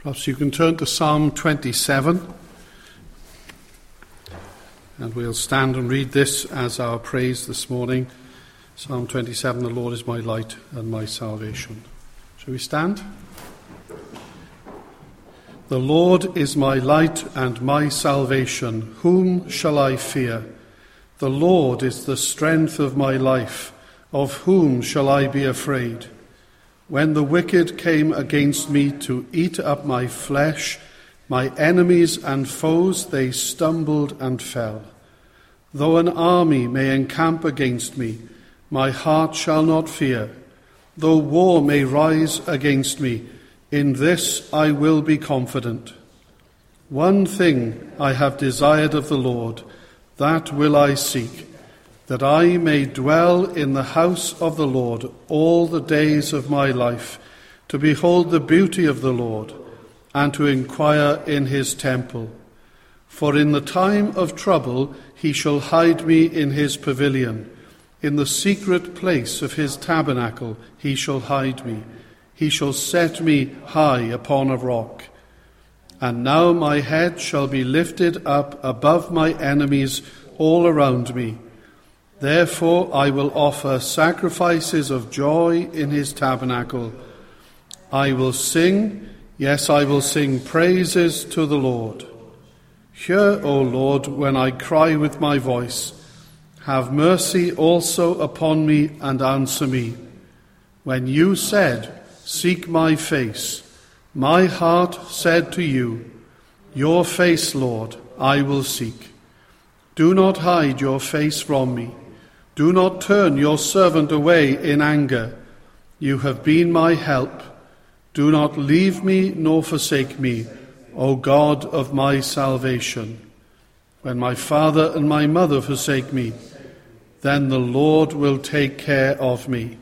Perhaps you can turn to Psalm 27, and we'll stand and read this as our praise this morning. Psalm 27, the Lord is my light and my salvation. Shall we stand? The Lord is my light and my salvation. Whom shall I fear? The Lord is the strength of my life. Of whom shall I be afraid? When the wicked came against me to eat up my flesh, my enemies and foes, they stumbled and fell. Though an army may encamp against me, my heart shall not fear. Though war may rise against me, in this I will be confident. One thing I have desired of the Lord, that will I seek, that I may dwell in the house of the Lord all the days of my life, to behold the beauty of the Lord, and to inquire in his temple. For in the time of trouble he shall hide me in his pavilion. In the secret place of his tabernacle he shall hide me. He shall set me high upon a rock. And now my head shall be lifted up above my enemies all around me. Therefore I will offer sacrifices of joy in his tabernacle. I will sing, yes, I will sing praises to the Lord. Hear, O Lord, when I cry with my voice. Have mercy also upon me and answer me. When you said, seek my face, my heart said to you, your face, Lord, I will seek. Do not hide your face from me. Do not turn your servant away in anger. You have been my help. Do not leave me nor forsake me, O God of my salvation. When my father and my mother forsake me, then the Lord will take care of me.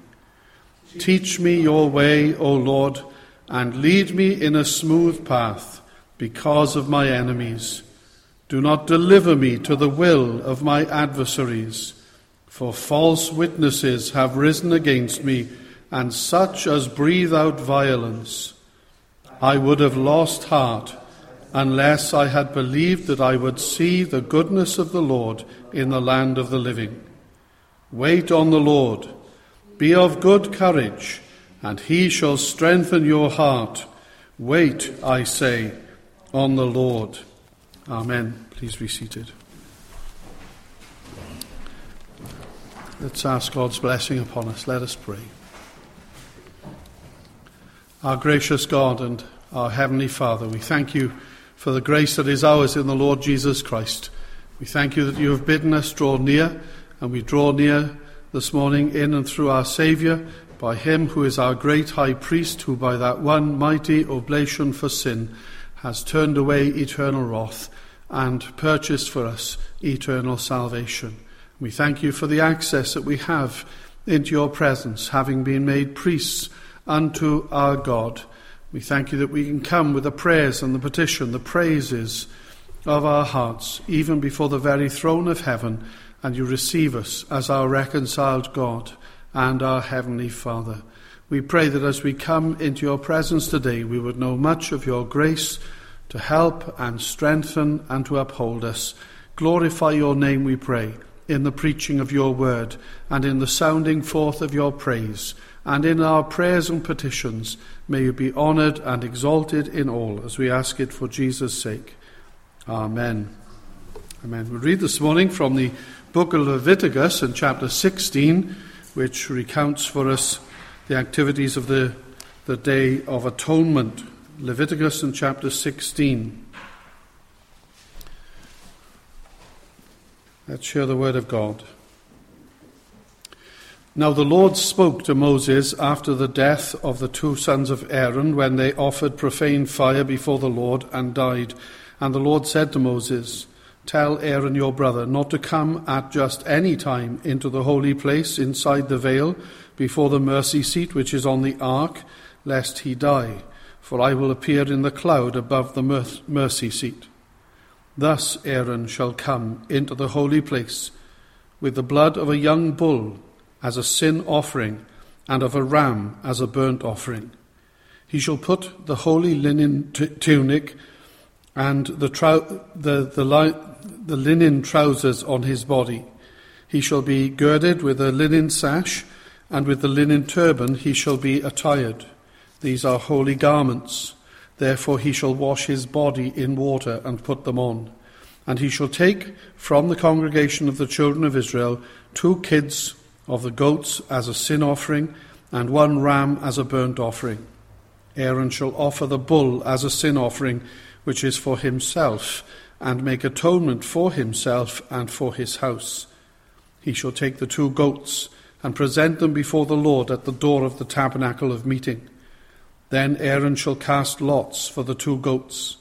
Teach me your way, O Lord, and lead me in a smooth path because of my enemies. Do not deliver me to the will of my adversaries. For false witnesses have risen against me, and such as breathe out violence. I would have lost heart unless I had believed that I would see the goodness of the Lord in the land of the living. Wait on the Lord. Be of good courage, and he shall strengthen your heart. Wait, I say, on the Lord. Amen. Please be seated. Let's ask God's blessing upon us. Let us pray. Our gracious God and our Heavenly Father, we thank you for the grace that is ours in the Lord Jesus Christ. We thank you that you have bidden us draw near, and we draw near this morning in and through our Saviour, by him who is our great high priest, who by that one mighty oblation for sin has turned away eternal wrath and purchased for us eternal salvation. We thank you for the access that we have into your presence, having been made priests unto our God. We thank you that we can come with the prayers and the petition, the praises of our hearts, even before the very throne of heaven, and you receive us as our reconciled God and our Heavenly Father. We pray that as we come into your presence today, we would know much of your grace to help and strengthen and to uphold us. Glorify your name, we pray, in the preaching of your word and in the sounding forth of your praise, and in our prayers and petitions may you be honoured and exalted in all, as we ask it for Jesus' sake. Amen. Amen. We read this morning from the book of Leviticus in chapter 16, which recounts for us the activities of the Day of Atonement. Leviticus in chapter 16. Let's hear the word of God. Now the Lord spoke to Moses after the death of the two sons of Aaron, when they offered profane fire before the Lord and died. And the Lord said to Moses, tell Aaron your brother not to come at just any time into the holy place inside the veil before the mercy seat which is on the ark, lest he die. For I will appear in the cloud above the mercy seat. Thus Aaron shall come into the holy place with the blood of a young bull as a sin offering and of a ram as a burnt offering. He shall put the holy linen tunic and the linen trousers on his body. He shall be girded with a linen sash, and with the linen turban he shall be attired. These are holy garments. Therefore he shall wash his body in water and put them on. And he shall take from the congregation of the children of Israel 2 kids of the goats as a sin offering, and 1 ram as a burnt offering. Aaron shall offer the bull as a sin offering, which is for himself, and make atonement for himself and for his house. He shall take the 2 goats and present them before the Lord at the door of the tabernacle of meeting. Then Aaron shall cast lots for the 2 goats,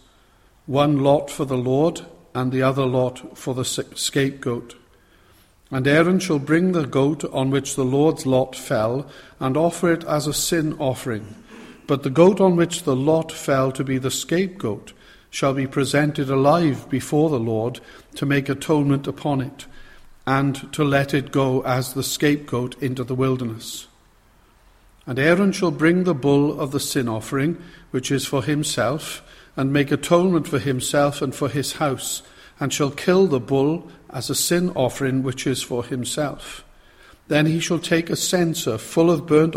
1 lot for the Lord, and the other lot for the scapegoat. And Aaron shall bring the goat on which the Lord's lot fell, and offer it as a sin offering. But the goat on which the lot fell to be the scapegoat shall be presented alive before the Lord to make atonement upon it, and to let it go as the scapegoat into the wilderness. And Aaron shall bring the bull of the sin offering, which is for himself, and make atonement for himself and for his house, and shall kill the bull as a sin offering, which is for himself. Then he shall take a censer full of burnt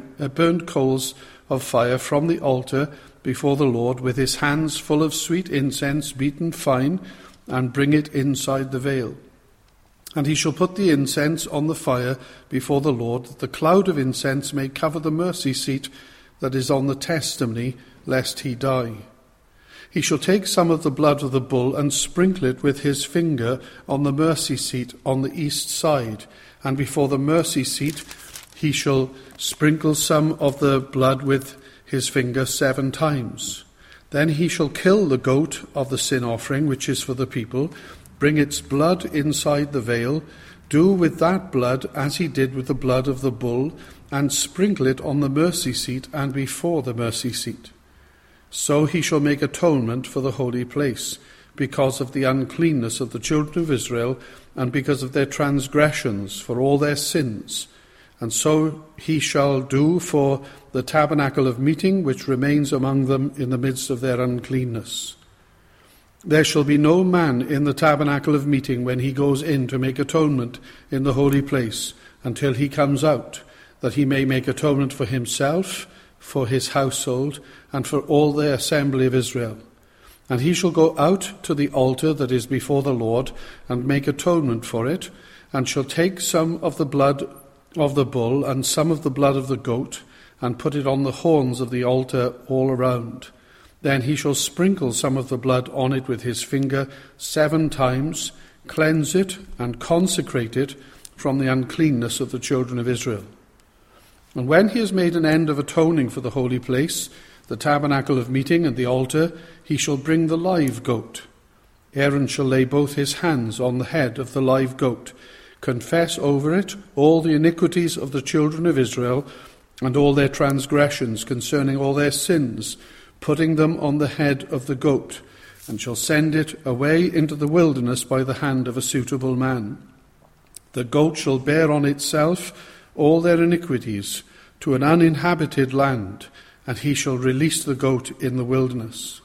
coals of fire from the altar before the Lord, with his hands full of sweet incense beaten fine, and bring it inside the veil. And he shall put the incense on the fire before the Lord, that the cloud of incense may cover the mercy seat that is on the testimony, lest he die. He shall take some of the blood of the bull and sprinkle it with his finger on the mercy seat on the east side, and before the mercy seat he shall sprinkle some of the blood with his finger 7 times. Then he shall kill the goat of the sin offering, which is for the people, bring its blood inside the veil, do with that blood as he did with the blood of the bull, and sprinkle it on the mercy seat and before the mercy seat. So he shall make atonement for the holy place, because of the uncleanness of the children of Israel, and because of their transgressions, for all their sins. And so he shall do for the tabernacle of meeting, which remains among them in the midst of their uncleanness. There shall be no man in the tabernacle of meeting when he goes in to make atonement in the holy place, until he comes out, that he may make atonement for himself, for his household, and for all the assembly of Israel. And he shall go out to the altar that is before the Lord, and make atonement for it, and shall take some of the blood of the bull and some of the blood of the goat, and put it on the horns of the altar all around. Then he shall sprinkle some of the blood on it with his finger 7 times, cleanse it and consecrate it from the uncleanness of the children of Israel. And when he has made an end of atoning for the holy place, the tabernacle of meeting and the altar, he shall bring the live goat. Aaron shall lay both his hands on the head of the live goat, confess over it all the iniquities of the children of Israel and all their transgressions concerning all their sins, putting them on the head of the goat, and shall send it away into the wilderness by the hand of a suitable man. The goat shall bear on itself all their iniquities to an uninhabited land, and he shall release the goat in the wilderness.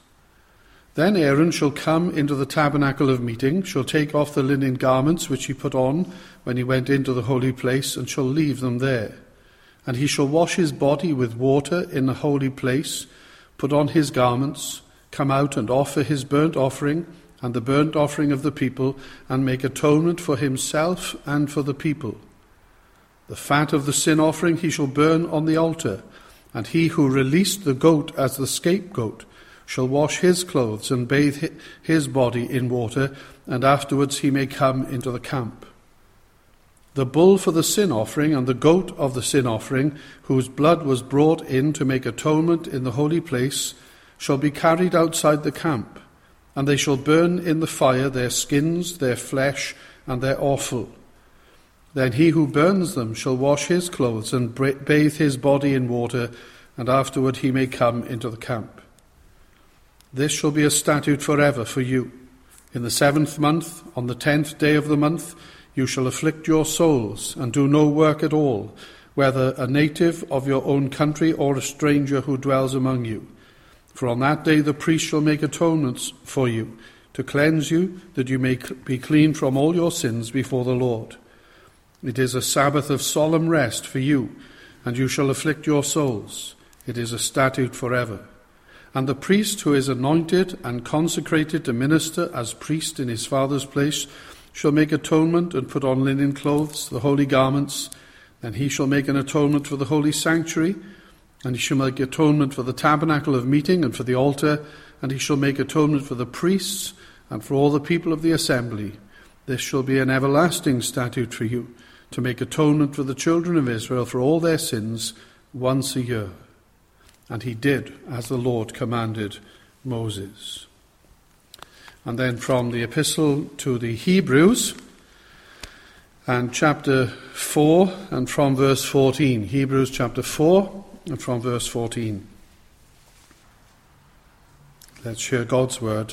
Then Aaron shall come into the tabernacle of meeting, shall take off the linen garments which he put on when he went into the holy place, and shall leave them there. And he shall wash his body with water in the holy place, put on his garments, come out and offer his burnt offering and the burnt offering of the people, and make atonement for himself and for the people. The fat of the sin offering he shall burn on the altar, and he who released the goat as the scapegoat shall wash his clothes and bathe his body in water, and afterwards he may come into the camp. The bull for the sin offering and the goat of the sin offering, whose blood was brought in to make atonement in the holy place, shall be carried outside the camp, and they shall burn in the fire their skins, their flesh, and their offal. Then he who burns them shall wash his clothes and bathe his body in water, and afterward he may come into the camp. This shall be a statute forever for you. In the 7th month, on the 10th day of the month, you shall afflict your souls, and do no work at all, whether a native of your own country or a stranger who dwells among you. For on that day the priest shall make atonements for you, to cleanse you, that you may be clean from all your sins before the Lord. It is a Sabbath of solemn rest for you, and you shall afflict your souls. It is a statute forever. And the priest who is anointed and consecrated to minister as priest in his father's place shall make atonement and put on linen clothes, the holy garments. Then he shall make an atonement for the holy sanctuary, and he shall make atonement for the tabernacle of meeting and for the altar, and he shall make atonement for the priests and for all the people of the assembly. This shall be an everlasting statute for you, to make atonement for the children of Israel for all their sins once a year. And he did as the Lord commanded Moses. And then from the epistle to the Hebrews, and chapter 4, and from verse 14. Hebrews chapter 4, and from verse 14. Let's hear God's word.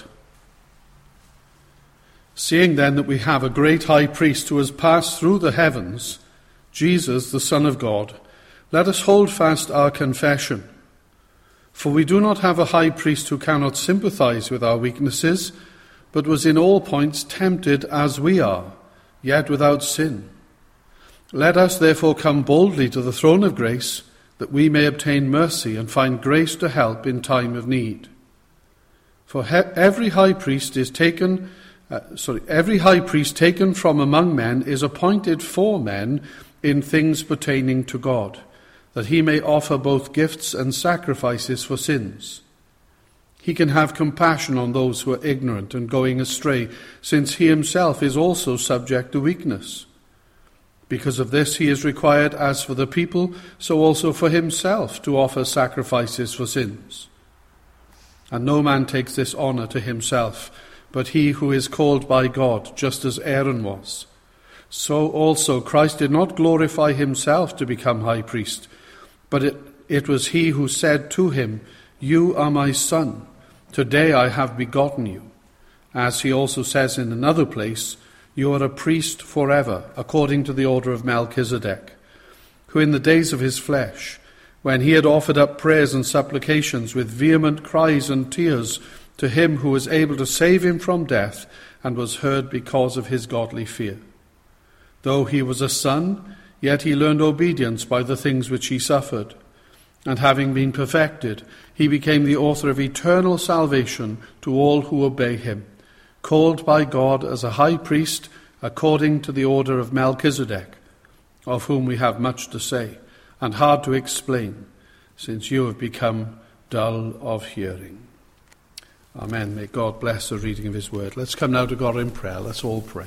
Seeing then that we have a great high priest who has passed through the heavens, Jesus, the Son of God, let us hold fast our confession. For we do not have a high priest who cannot sympathize with our weaknesses, but was in all points tempted as we are, yet without sin. Let us therefore come boldly to the throne of grace, that we may obtain mercy and find grace to help in time of need. For every high priest taken from among men is appointed for men in things pertaining to God, that he may offer both gifts and sacrifices for sins. He can have compassion on those who are ignorant and going astray, since he himself is also subject to weakness. Because of this he is required, as for the people, so also for himself, to offer sacrifices for sins. And no man takes this honor to himself, but he who is called by God, just as Aaron was. So also Christ did not glorify himself to become high priest, but it was he who said to him, "You are my son, today I have begotten you." As he also says in another place, "You are a priest forever, according to the order of Melchizedek," who in the days of his flesh, when he had offered up prayers and supplications with vehement cries and tears to him who was able to save him from death, and was heard because of his godly fear. Though he was a son, yet he learned obedience by the things which he suffered. And having been perfected, he became the author of eternal salvation to all who obey him, called by God as a high priest according to the order of Melchizedek, of whom we have much to say and hard to explain, since you have become dull of hearing. Amen. May God bless the reading of his word. Let's come now to God in prayer. Let's all pray.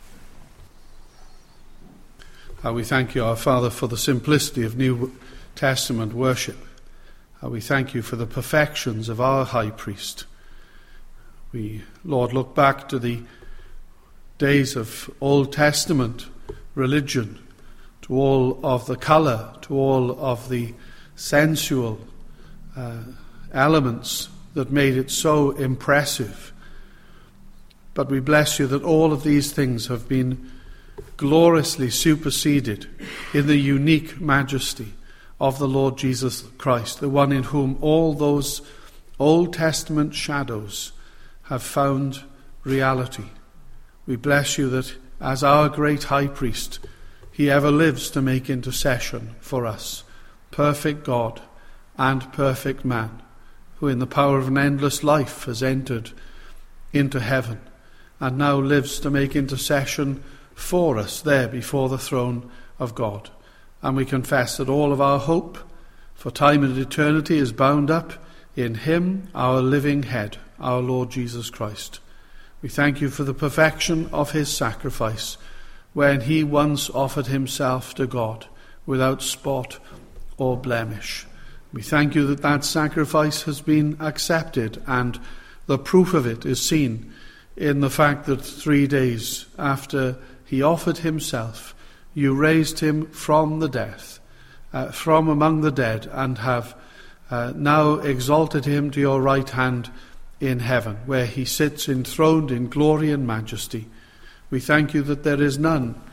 We thank you, our Father, for the simplicity of New Testament worship. We thank you for the perfections of our high priest. We, Lord, look back to the days of Old Testament religion, to all of the colour, to all of the sensual elements that made it so impressive. But we bless you that all of these things have been gloriously superseded in the unique majesty of the Lord Jesus Christ, the one in whom all those Old Testament shadows have found reality. We bless you that as our great high priest, he ever lives to make intercession for us, perfect God and perfect man, who in the power of an endless life has entered into heaven and now lives to make intercession for us there before the throne of God. And we confess that all of our hope for time and eternity is bound up in him, our living head, our Lord Jesus Christ. We thank you for the perfection of his sacrifice, when he once offered himself to God without spot or blemish. We thank you that that sacrifice has been accepted, and the proof of it is seen in the fact that 3 days after he offered himself, you raised him from the death, from among the dead, and have now exalted him to your right hand in heaven, where he sits enthroned in glory and majesty. We thank you that there is none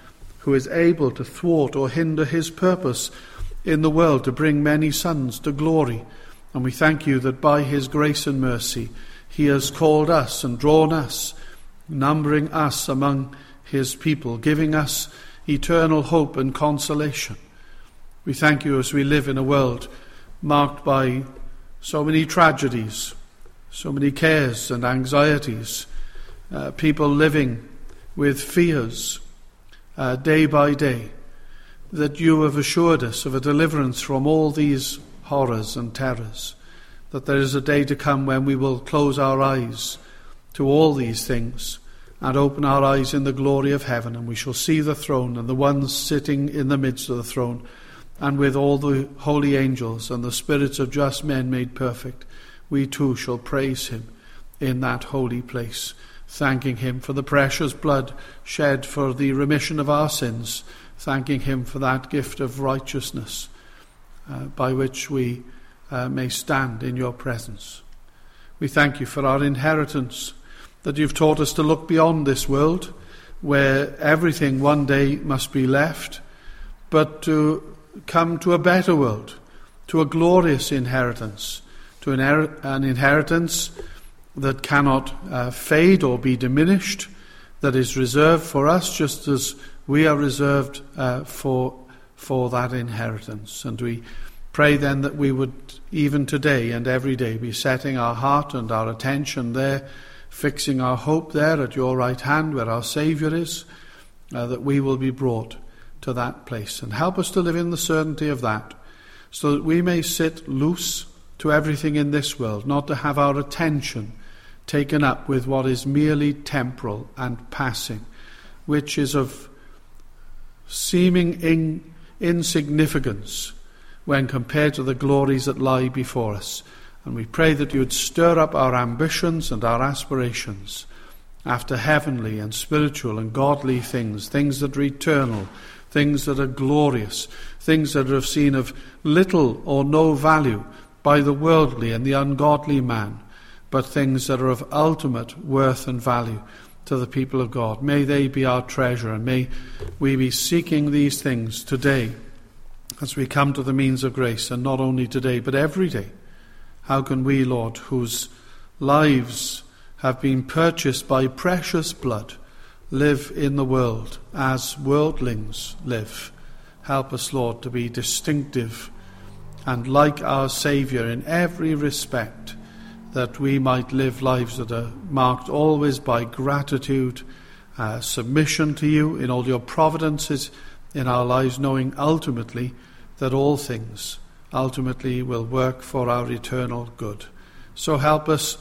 who is able to thwart or hinder his purpose in the world to bring many sons to glory. And we thank you that by his grace and mercy he has called us and drawn us, numbering us among his people, giving us eternal hope and consolation. We thank you as we live in a world marked by so many tragedies, so many cares and anxieties, people living with fears day by day, that you have assured us of a deliverance from all these horrors and terrors, that there is a day to come when we will close our eyes to all these things and open our eyes in the glory of heaven, and we shall see the throne and the one sitting in the midst of the throne, and with all the holy angels and the spirits of just men made perfect, we too shall praise him in that holy place, thanking him for the precious blood shed for the remission of our sins, thanking him for that gift of righteousness by which we may stand in your presence. We thank you for our inheritance, that you've taught us to look beyond this world, where everything one day must be left, but to come to a better world, to a glorious inheritance, to an inheritance that cannot fade or be diminished, that is reserved for us just as we are reserved for that inheritance. And we pray then that we would, even today and every day, be setting our heart and our attention there, fixing our hope there at your right hand where our Saviour is, that we will be brought to that place. And help us to live in the certainty of that, so that we may sit loose to everything in this world, not to have our attention taken up with what is merely temporal and passing, which is of seeming insignificance when compared to the glories that lie before us. And we pray that you would stir up our ambitions and our aspirations after heavenly and spiritual and godly things, things that are eternal, things that are glorious, things that are seen of little or no value by the worldly and the ungodly man, but things that are of ultimate worth and value to the people of God. May they be our treasure, and may we be seeking these things today as we come to the means of grace, and not only today but every day. How can we, Lord, whose lives have been purchased by precious blood, live in the world as worldlings live? Help us, Lord, to be distinctive and like our Saviour in every respect, that we might live lives that are marked always by gratitude, submission to you in all your providences in our lives, knowing ultimately that all things ultimately will work for our eternal good. So help us,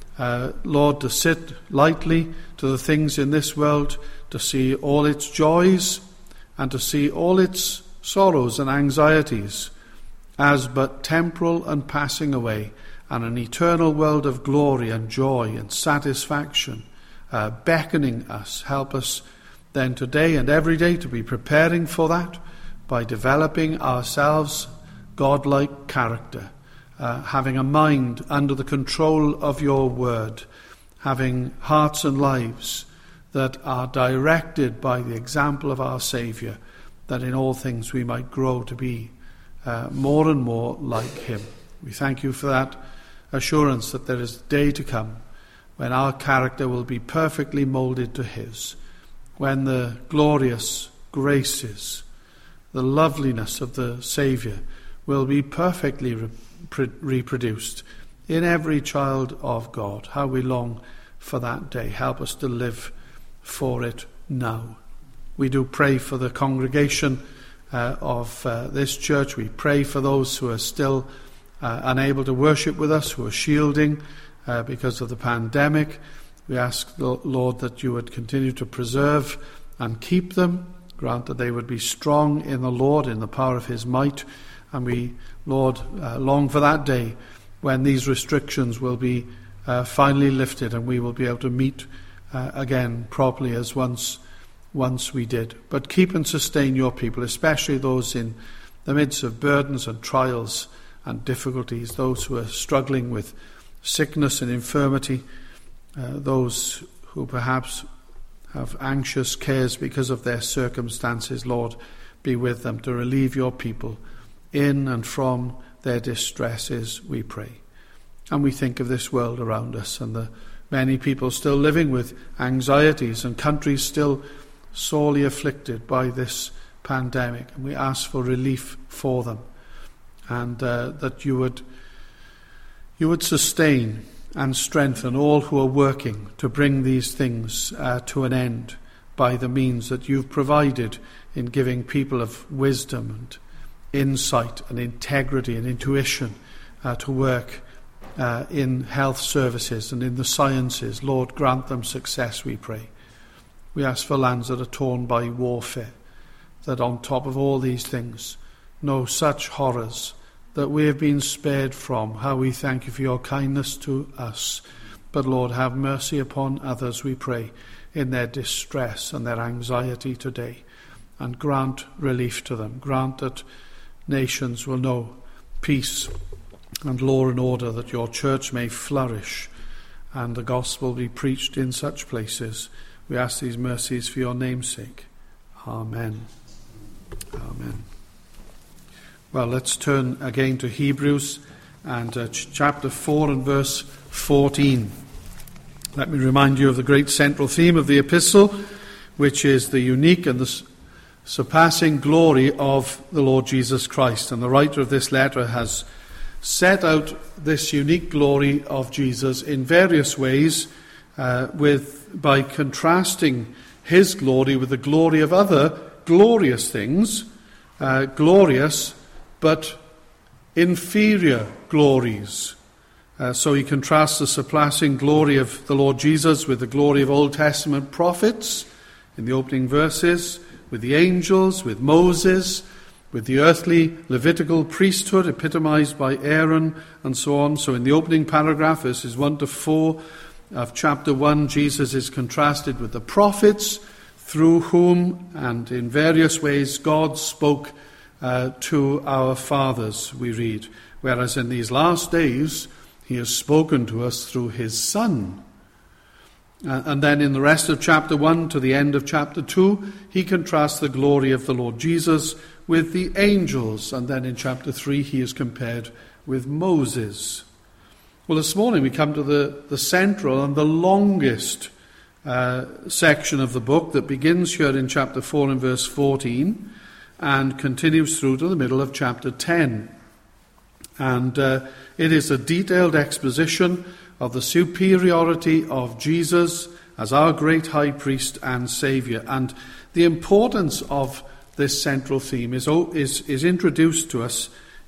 Lord, to sit lightly to the things in this world, to see all its joys and to see all its sorrows and anxieties as but temporal and passing away, and an eternal world of glory and joy and satisfaction beckoning us. Help us then today and every day to be preparing for that by developing ourselves godlike character, having a mind under the control of your word, having hearts and lives that are directed by the example of our Saviour, that in all things we might grow to be more and more like him. We thank you for that assurance that there is a day to come when our character will be perfectly moulded to his, when the glorious graces, the loveliness of the Saviour will be perfectly reproduced in every child of God. How we long for that day. Help us to live for it now. We do pray for the congregation of this church. We pray for those who are still unable to worship with us, who are shielding because of the pandemic. We ask, Lord, that you would continue to preserve and keep them. Grant that they would be strong in the Lord, in the power of his might. And we, Lord, long for that day when these restrictions will be finally lifted and we will be able to meet again properly as once we did. But keep and sustain your people, especially those in the midst of burdens and trials and difficulties, those who are struggling with sickness and infirmity, those who perhaps have anxious cares because of their circumstances, Lord, be with them to relieve your people in and from their distresses, we pray. And we think of this world around us and the many people still living with anxieties and countries still sorely afflicted by this pandemic. And we ask for relief for them, and that you would sustain and strengthen all who are working to bring these things to an end by the means that you've provided in giving people of wisdom and insight and integrity and intuition to work in health services and in the sciences. Lord, grant them success, we pray. We ask for lands that are torn by warfare, that on top of all these things, no such horrors that we have been spared from. How we thank you for your kindness to us. But Lord, have mercy upon others, we pray, in their distress and their anxiety today, and grant relief to them. Grant that nations will know peace and law and order, that your church may flourish and the gospel be preached in such places. We ask these mercies for your name's sake. Amen. Amen. Well, let's turn again to Hebrews and chapter 4 and verse 14. Let me remind you of the great central theme of the epistle, which is the unique and the surpassing glory of the Lord Jesus Christ. And the writer of this letter has set out this unique glory of Jesus in various ways, by contrasting his glory with the glory of other glorious things, glorious but inferior glories. So he contrasts the surpassing glory of the Lord Jesus with the glory of Old Testament prophets in the opening verses, with the angels, with Moses, with the earthly Levitical priesthood epitomized by Aaron, and so on. So in the opening paragraph, verses 1 to 4 of chapter 1, Jesus is contrasted with the prophets, through whom and in various ways God spoke to our fathers, we read. Whereas in these last days, he has spoken to us through his Son. And then in the rest of chapter 1 to the end of chapter 2, he contrasts the glory of the Lord Jesus with the angels. And then in chapter 3, he is compared with Moses. Well, this morning we come to the central and the longest section of the book that begins here in chapter 4 and verse 14 and continues through to the middle of chapter 10. And it is a detailed exposition of the superiority of Jesus as our great high priest and Saviour. And the importance of this central theme is introduced to us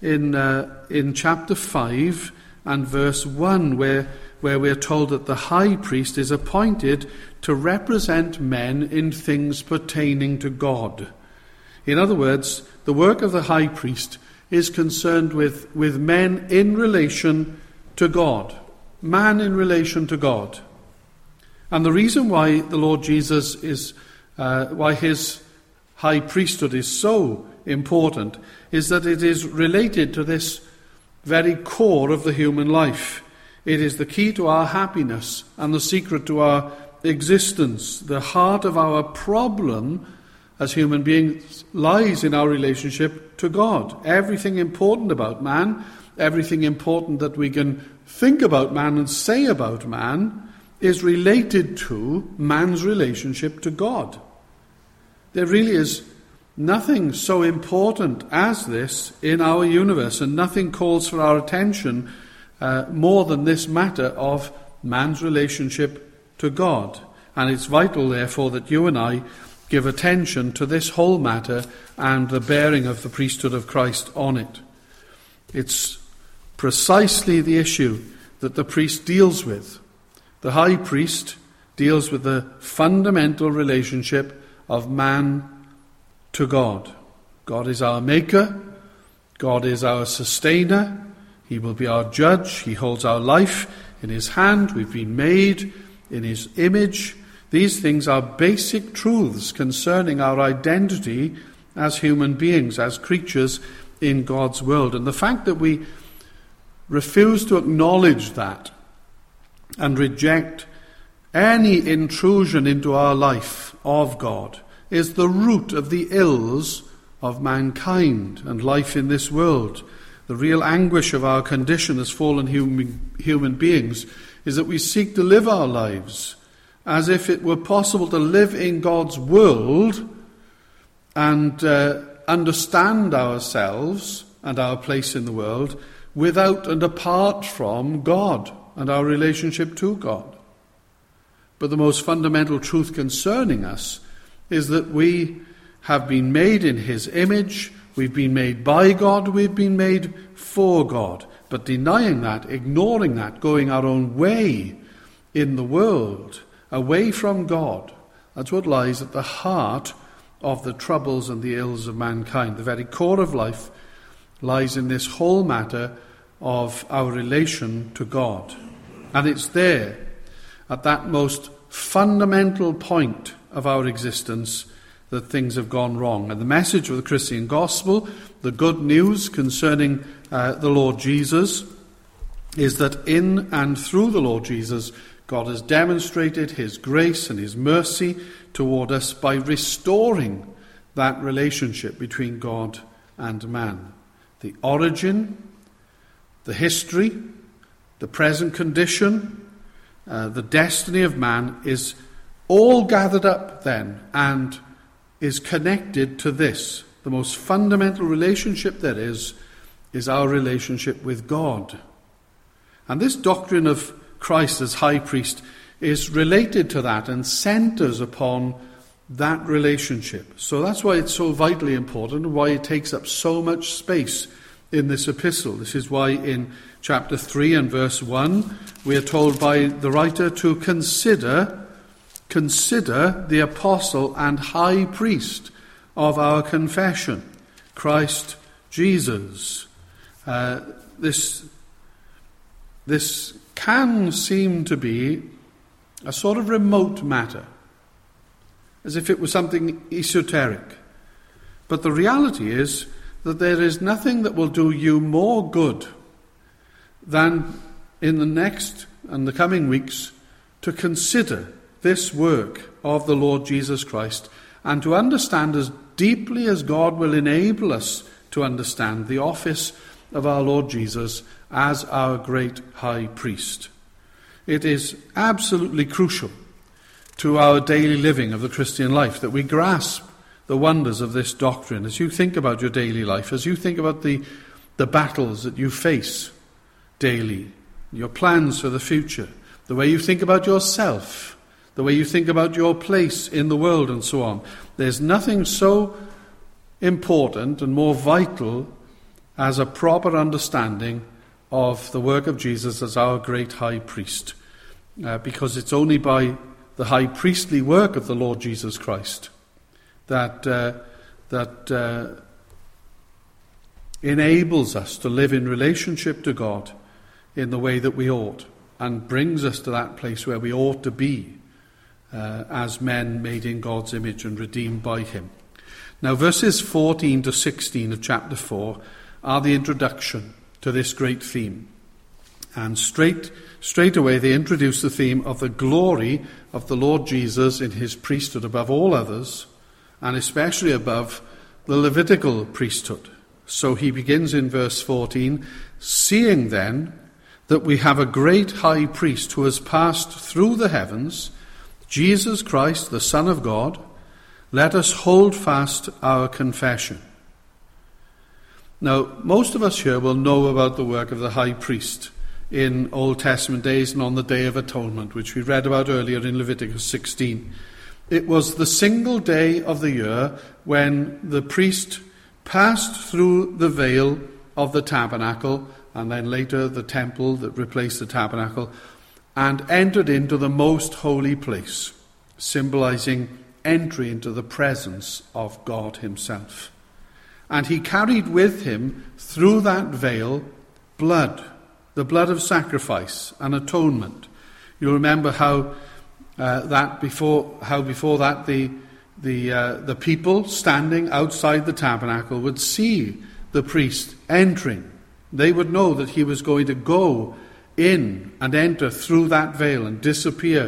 in chapter 5 and verse 1, where we're told that the high priest is appointed to represent men in things pertaining to God. In other words, the work of the high priest is concerned with men in relation to God. Man in relation to God. And the reason why the Lord Jesus why his high priesthood is so important is that it is related to this very core of the human life. It is the key to our happiness and the secret to our existence. The heart of our problem as human beings lies in our relationship to God. Everything important about man, everything important that we can think about man and say about man is related to man's relationship to God. There really is nothing so important as this in our universe, and nothing calls for our attention more than this matter of man's relationship to God. And it's vital, therefore, that you and I give attention to this whole matter and the bearing of the priesthood of Christ on it. It's precisely the issue that the priest deals with. The high priest deals with the fundamental relationship of man to God. God is our maker. God is our sustainer. He will be our judge. He holds our life in his hand. We've been made in his image. These things are basic truths concerning our identity as human beings, as creatures in God's world. And the fact that we refuse to acknowledge that and reject Any intrusion into our life of God is the root of the ills of mankind and life in this world. The real anguish of our condition as fallen human beings is that we seek to live our lives as if it were possible to live in God's world and understand ourselves and our place in the world without and apart from God and our relationship to God. But the most fundamental truth concerning us is that we have been made in his image, we've been made by God, we've been made for God. But denying that, ignoring that, going our own way in the world, away from God, that's what lies at the heart of the troubles and the ills of mankind. The very core of life lies in this whole matter of our relation to God. And it's there, at that most fundamental point of our existence, that things have gone wrong. And the message of the Christian gospel, the good news concerning the Lord Jesus, is that in and through the Lord Jesus, God has demonstrated his grace and his mercy toward us by restoring that relationship between God and man. The origin, the history, the present condition, the destiny of man is all gathered up then and is connected to this. The most fundamental relationship there is our relationship with God. And this doctrine of Christ as high priest is related to that and centers upon that relationship. So that's why it's so vitally important and why it takes up so much space in this epistle. This is why in chapter 3 and verse 1 we are told by the writer to consider the apostle and high priest of our confession, Christ Jesus. This can seem to be a sort of remote matter, as if it was something esoteric. But the reality is that there is nothing that will do you more good than in the next and the coming weeks to consider this work of the Lord Jesus Christ and to understand as deeply as God will enable us to understand the office of our Lord Jesus as our great high priest. It is absolutely crucial to our daily living of the Christian life that we grasp the wonders of this doctrine. As you think about your daily life, as you think about the battles that you face daily, your plans for the future, the way you think about yourself, the way you think about your place in the world and so on, there's nothing so important and more vital as a proper understanding of the work of Jesus as our great high priest, because it's only by the high priestly work of the Lord Jesus Christ that enables us to live in relationship to God in the way that we ought, and brings us to that place where we ought to be as men made in God's image and redeemed by him. Now, verses 14 to 16 of chapter 4 are the introduction to this great theme. And straight away they introduce the theme of the glory of the Lord Jesus in his priesthood above all others, and especially above the Levitical priesthood. So he begins in verse 14, "Seeing then that we have a great high priest who has passed through the heavens, Jesus Christ, the Son of God, let us hold fast our confession." Now, most of us here will know about the work of the high priest in Old Testament days and on the Day of Atonement, which we read about earlier in Leviticus 16. It was the single day of the year when the priest passed through the veil of the tabernacle, and then later the temple that replaced the tabernacle, and entered into the most holy place, symbolizing entry into the presence of God himself. And he carried with him through that veil blood, the blood of sacrifice and atonement. You'll remember how before that the people standing outside the tabernacle would see the priest entering. They would know that he was going to go in and enter through that veil and disappear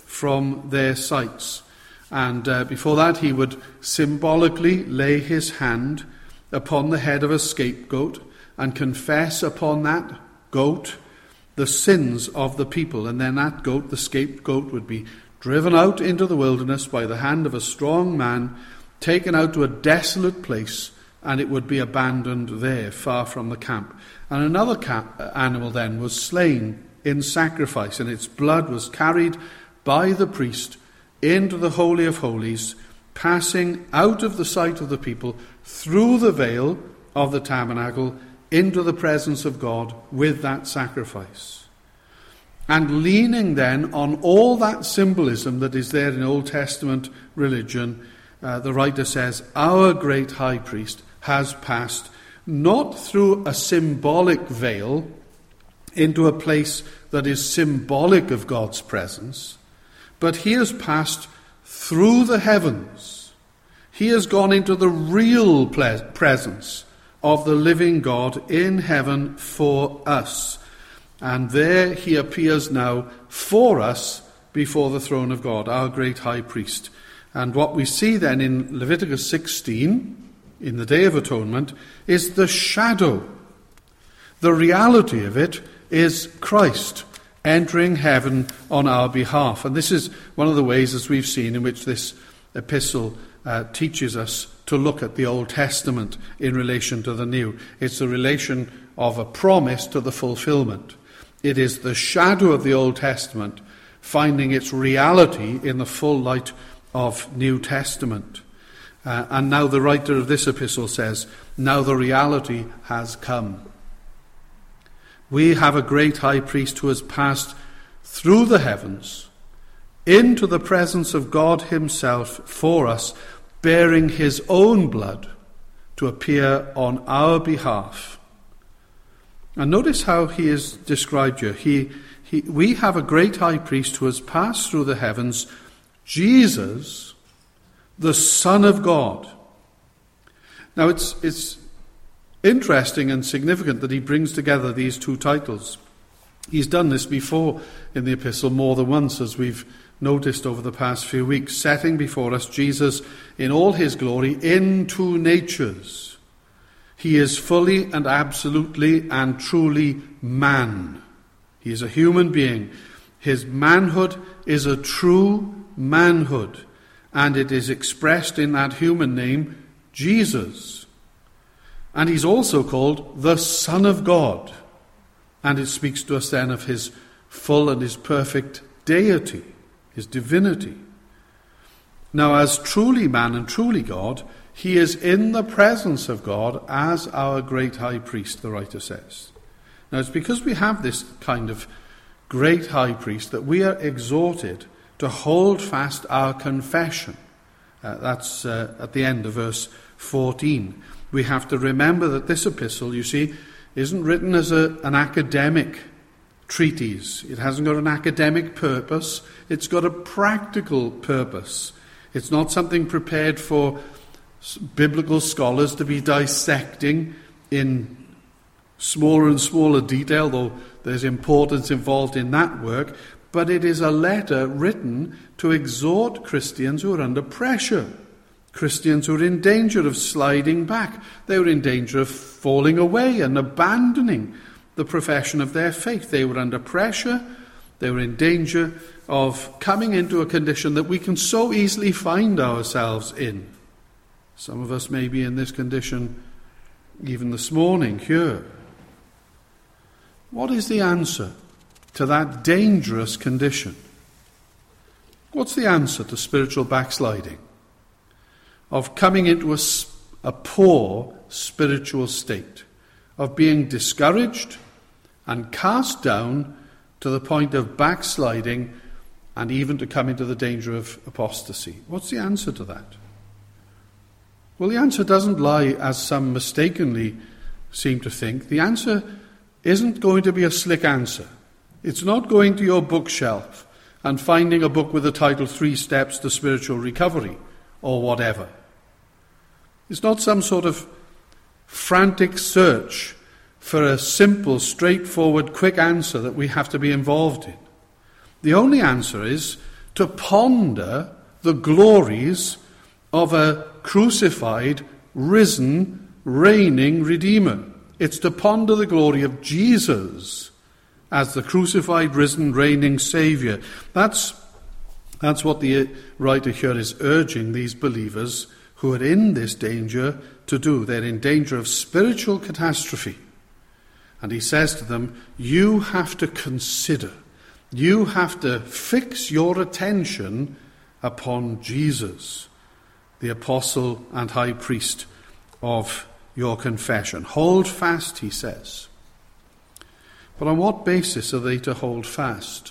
from their sights. And before that, he would symbolically lay his hand upon the head of a scapegoat and confess upon that goat the sins of the people. And then that goat, the scapegoat, would be driven out into the wilderness by the hand of a strong man, taken out to a desolate place, and it would be abandoned there, far from the camp. And another animal then was slain in sacrifice, and its blood was carried by the priest into the Holy of Holies, passing out of the sight of the people through the veil of the tabernacle into the presence of God with that sacrifice. And leaning then on all that symbolism that is there in Old Testament religion, the writer says, our great high priest has passed not through a symbolic veil into a place that is symbolic of God's presence, but he has passed through the heavens. He has gone into the real presence of the living God in heaven for us. And there he appears now for us before the throne of God, our great high priest. And what we see then in Leviticus 16, in the Day of Atonement, is the shadow. The reality of it is Christ entering heaven on our behalf. And this is one of the ways, as we've seen, in which this epistle teaches us to look at the Old Testament in relation to the New. It's the relation of a promise to the fulfillment. It is the shadow of the Old Testament finding its reality in the full light of New Testament. And now the writer of this epistle says, now the reality has come. We have a great high priest who has passed through the heavens into the presence of God himself for us, bearing his own blood to appear on our behalf. And notice how he is described here. We have a great high priest who has passed through the heavens, Jesus, the Son of God. Now it's interesting and significant that he brings together these two titles. He's done this before in the epistle more than once, as we've noticed over the past few weeks, setting before us Jesus in all his glory in two natures. He is fully and absolutely and truly man. He is a human being. His manhood is a true manhood, and it is expressed in that human name, Jesus. And he's also called the Son of God. And it speaks to us then of his full and his perfect deity, his divinity. Now, as truly man and truly God, he is in the presence of God as our great high priest, the writer says. Now, it's because we have this kind of great high priest that we are exhorted to hold fast our confession. That's at the end of verse 14. We have to remember that this epistle, you see, isn't written as an academic treatise. It hasn't got an academic purpose. It's got a practical purpose. It's not something prepared for biblical scholars to be dissecting in smaller and smaller detail, though there's importance involved in that work. But it is a letter written to exhort Christians who are under pressure. Christians who are in danger of sliding back. They were in danger of falling away and abandoning the profession of their faith. They were under pressure. They were in danger of coming into a condition that we can so easily find ourselves in. Some of us may be in this condition even this morning here. What is the answer to that dangerous condition? What's the answer to spiritual backsliding? Of coming into a poor spiritual state, of being discouraged and cast down to the point of backsliding and even to come into the danger of apostasy. What's the answer to that? Well, the answer doesn't lie, as some mistakenly seem to think. The answer isn't going to be a slick answer. It's not going to your bookshelf and finding a book with the title 3 Steps to Spiritual Recovery or whatever. It's not some sort of frantic search for a simple, straightforward, quick answer that we have to be involved in. The only answer is to ponder the glories of a crucified, risen, reigning Redeemer. It's to ponder the glory of Jesus as the crucified, risen, reigning Saviour. That's what the writer here is urging these believers who are in this danger to do. They're in danger of spiritual catastrophe. And he says to them, you have to consider, you have to fix your attention upon Jesus, the apostle and high priest of your confession. Hold fast, he says. But on what basis are they to hold fast?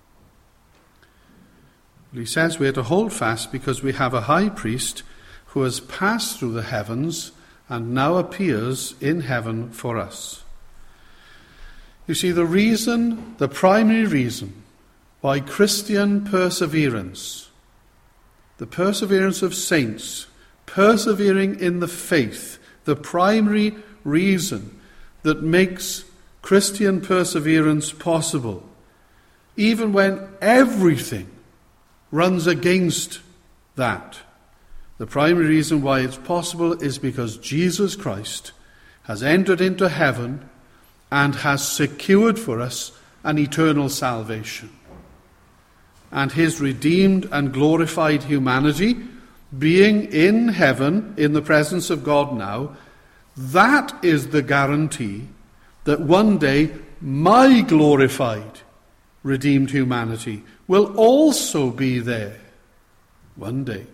Well, he says we are to hold fast because we have a high priest who has passed through the heavens and now appears in heaven for us. You see, the primary reason why Christian perseverance, the perseverance of saints, persevering in the faith, the primary reason that makes Christian perseverance possible, even when everything runs against that, the primary reason why it's possible is because Jesus Christ has entered into heaven and has secured for us an eternal salvation. And his redeemed and glorified humanity, being in heaven, in the presence of God now, that is the guarantee that one day my glorified, redeemed humanity will also be there. One day.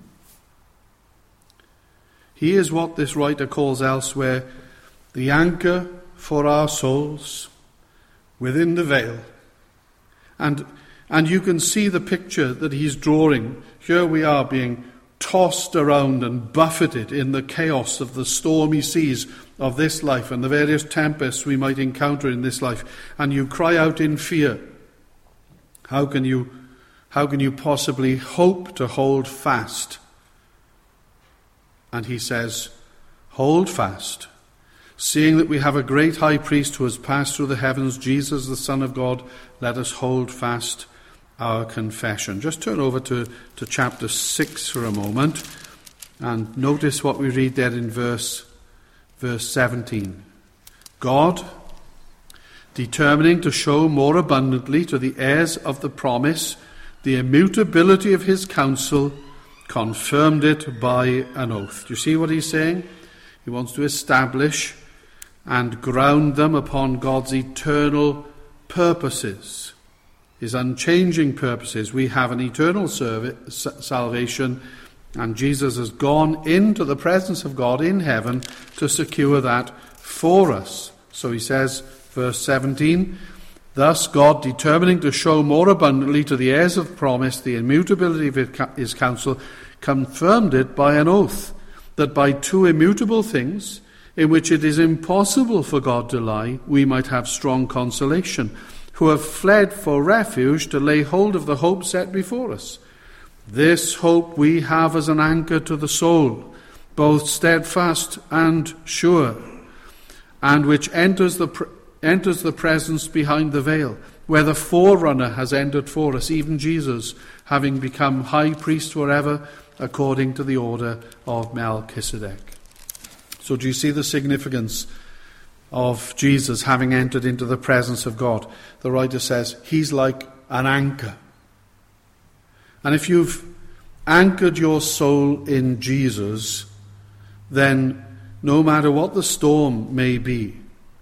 He is what this writer calls elsewhere the anchor for our souls within the veil. And you can see the picture that he's drawing. Here we are being tossed around and buffeted in the chaos of the stormy seas of this life and the various tempests we might encounter in this life. And you cry out in fear. How can you possibly hope to hold fast? And he says, hold fast, seeing that we have a great high priest who has passed through the heavens, Jesus, the Son of God, let us hold fast our confession. Just turn over to chapter 6 for a moment and notice what we read there in verse 17. God, determining to show more abundantly to the heirs of the promise the immutability of his counsel, confirmed it by an oath. Do you see what he's saying? He wants to establish and ground them upon God's eternal purposes, his unchanging purposes. We have an eternal salvation, and Jesus has gone into the presence of God in heaven to secure that for us. So he says, verse 17, thus God, determining to show more abundantly to the heirs of promise the immutability of his counsel, confirmed it by an oath, that by two immutable things, in which it is impossible for God to lie, we might have strong consolation, who have fled for refuge to lay hold of the hope set before us. This hope we have as an anchor to the soul, both steadfast and sure, and which enters the presence behind the veil, where the forerunner has entered for us, even Jesus, having become high priest forever, according to the order of Melchizedek. So do you see the significance of Jesus having entered into the presence of God? The writer says he's like an anchor. And if you've anchored your soul in Jesus, then no matter what the storm may be,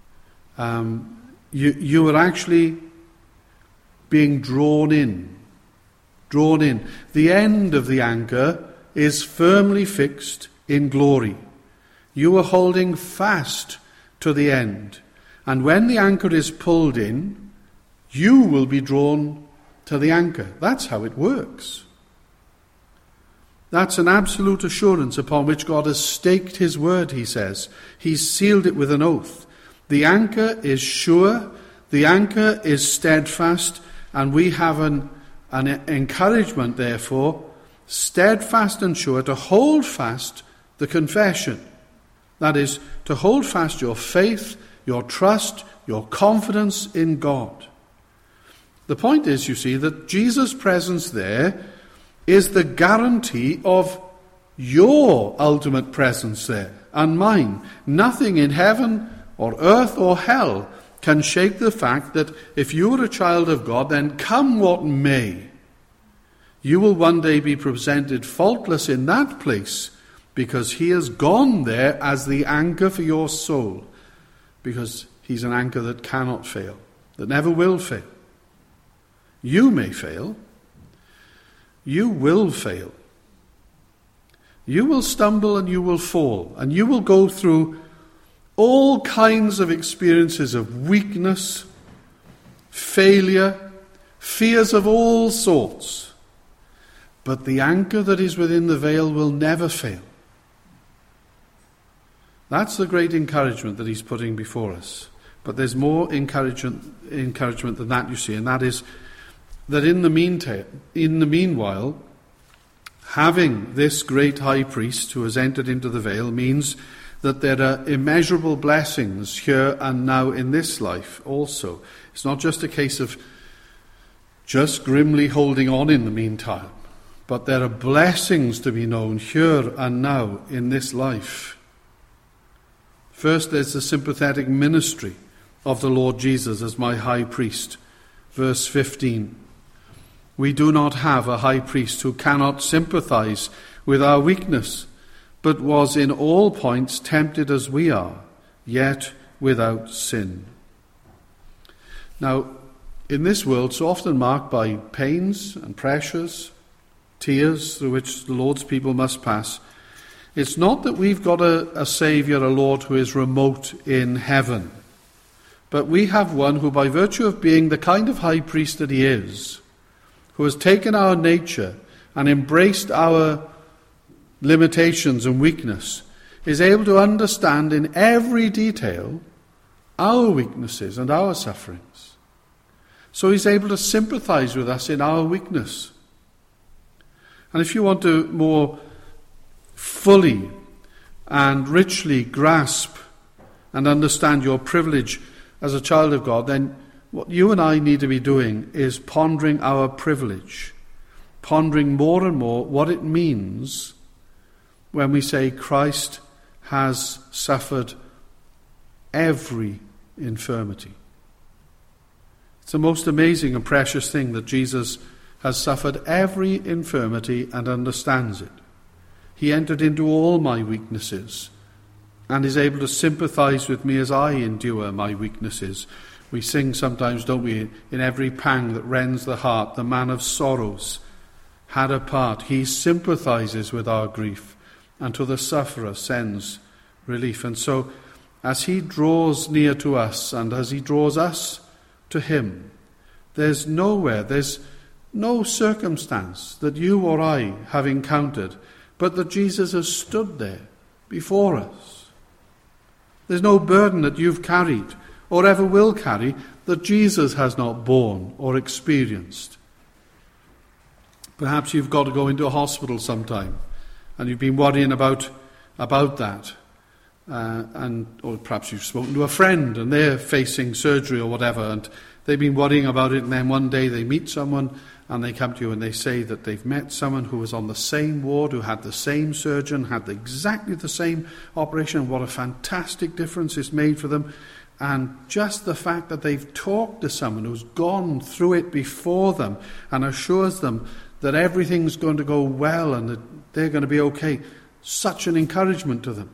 you are actually being drawn in. The end of the anchor is firmly fixed in glory. You are holding fast to the end. And when the anchor is pulled in, you will be drawn to the anchor. That's how it works. That's an absolute assurance upon which God has staked his word, he says. He's sealed it with an oath. The anchor is sure, the anchor is steadfast, and we have an encouragement, therefore, steadfast and sure, to hold fast the confession. That is, to hold fast your faith, your trust, your confidence in God. The point is, you see, that Jesus' presence there is the guarantee of your ultimate presence there and mine. Nothing in heaven or earth or hell can shake the fact that if you are a child of God, then come what may, you will one day be presented faultless in that place, because he has gone there as the anchor for your soul, because he's an anchor that cannot fail, that never will fail. You may fail. You will fail. You will stumble and you will fall, and you will go through all kinds of experiences of weakness, failure, fears of all sorts. But the anchor that is within the veil will never fail. That's the great encouragement that he's putting before us. But there's more encouragement than that, you see, and that is that in the meanwhile, having this great high priest who has entered into the veil means that there are immeasurable blessings here and now in this life also. It's not just a case of just grimly holding on in the meantime, but there are blessings to be known here and now in this life. First, there's the sympathetic ministry of the Lord Jesus as my high priest. Verse 15. We do not have a high priest who cannot sympathize with our weakness, but was in all points tempted as we are, yet without sin. Now, in this world so often marked by pains and pressures, tears through which the Lord's people must pass, it's not that we've got a Saviour, a Lord who is remote in heaven, but we have one who, by virtue of being the kind of high priest that he is, who has taken our nature and embraced our limitations and weakness, is able to understand in every detail our weaknesses and our sufferings. So he's able to sympathize with us in our weakness. And if you want to more fully and richly grasp and understand your privilege as a child of God, then what you and I need to be doing is pondering our privilege, pondering more and more what it means when we say Christ has suffered every infirmity. It's the most amazing and precious thing that Jesus has suffered every infirmity and understands it. He entered into all my weaknesses and is able to sympathize with me as I endure my weaknesses. We sing sometimes, don't we, in every pang that rends the heart, the man of sorrows had a part. He sympathizes with our grief and to the sufferer sends relief. And so as he draws near to us and as he draws us to him, there's no circumstance that you or I have encountered but that Jesus has stood there before us. There's no burden that you've carried or ever will carry that Jesus has not borne or experienced. Perhaps you've got to go into a hospital sometime and you've been worrying about that. Or perhaps you've spoken to a friend and they're facing surgery or whatever and they've been worrying about it, and then one day they meet someone and they come to you and they say that they've met someone who was on the same ward, who had the same surgeon, had exactly the same operation. What a fantastic difference it's made for them. And just the fact that they've talked to someone who's gone through it before them and assures them that everything's going to go well and that they're going to be okay, such an encouragement to them.